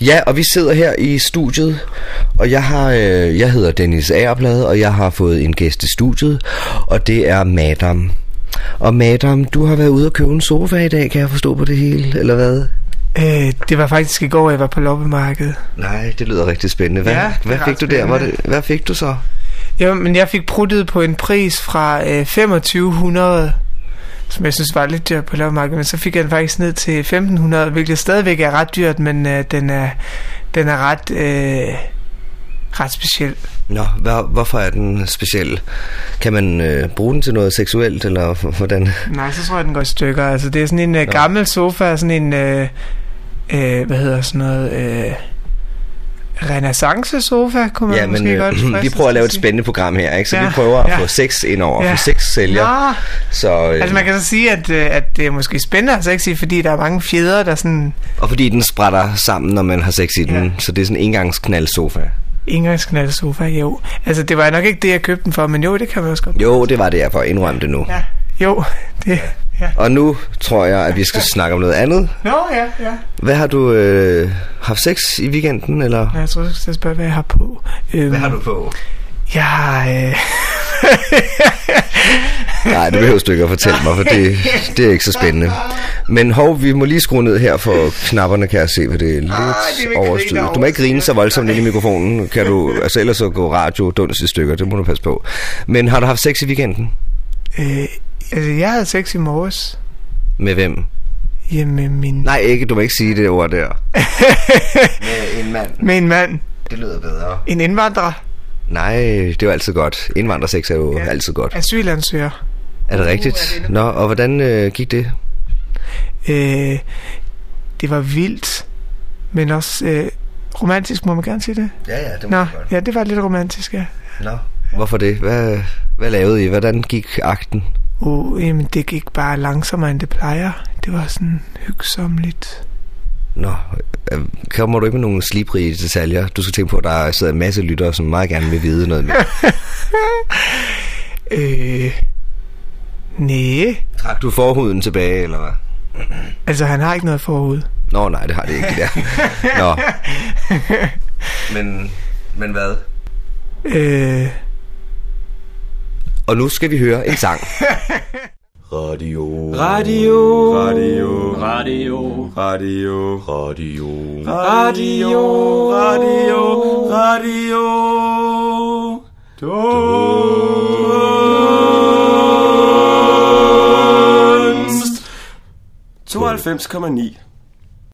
Ja, og vi sidder her i studiet, og jeg hedder Dennis Agerblad, og jeg har fået en gæst i studiet, og det er Madam. Og Madam, du har været ude og købe en sofa i dag, kan jeg forstå på det hele, eller hvad? Det var faktisk i går, jeg var på loppemarkedet. Nej, det lyder rigtig spændende. Hvad fik du der? Hvad fik du så? Jo, men jeg fik pruttet på en pris fra 2500, som jeg synes var lidt dyrt på loppemarkedet, men så fik jeg den faktisk ned til 1500, hvilket stadigvæk er ret dyrt, men den er ret speciel. Nå, hvorfor er den speciel? Kan man bruge den til noget seksuelt, eller hvordan? Nej, så tror jeg, den går i stykker. Altså, det er sådan en gammel sofa, sådan en, hvad hedder sådan noget, renaissance-sofa, kunne man måske godt vi prøver at lave et spændende program her, ikke? Så vi prøver at få sex indover, for sex sælger. Så, altså man kan så sige, at det er måske spændende at sexy, fordi der er mange fjeder, der sådan... Og fordi den sprætter sammen, når man har sex i den, så det er sådan en engangsknaldsofa. Engangsknaldsofa, jo. Altså det var nok ikke det, jeg købte den for, men jo, det kan man også godt. Jo, det var det, jeg får indrømme det nu. Ja, jo, det... Ja. Og nu tror jeg, at vi skal snakke om noget andet. Nå, ja. Hvad har du haft sex i weekenden, eller? Nej, jeg tror, jeg skal spørge, hvad jeg har på. Hvad har du på? Nej, det behøver du ikke at fortælle mig, for det er ikke så spændende. Men vi må lige skrue ned her for knapperne, kan jeg se, for det er lidt overstyret. Du må ikke grine så voldsomt ind i mikrofonen, kan du, altså ellers så går radio duns i stykker, det må du passe på. Men har du haft sex i weekenden? Altså, jeg havde sex i morges. Med hvem? Jamen, min... Nej, ikke, du må ikke sige det ord der. Med en mand. Med en mand. Det lyder bedre. En indvandrer. Nej, det er jo altid godt. Indvandrersex er jo altid godt. Asylansøger. Er det rigtigt? Nå, og hvordan gik det? Det var vildt, men også romantisk, må man gerne sige det? Ja, det må godt. Ja, det var lidt romantisk, ja. Nå, hvorfor det? Hvad lavede I? Hvordan gik akten? Jamen, det gik bare langsommere, end det plejer. Det var sådan hyggsomt. Nå, kommer du ikke med nogle slibrige detaljer? Du skal tænke på, at der sidder en masse lyttere, som meget gerne vil vide noget mere. Næh. Trak du forhuden tilbage, eller hvad? Altså, han har ikke noget forhud. Nå, nej, det har det ikke, det der. Nå. Men hvad? Og nu skal vi høre en sang. Radio. Radio. Radio. Radio. Radio. Radio. Radio. Radio. Radio. Dunst. 92,9.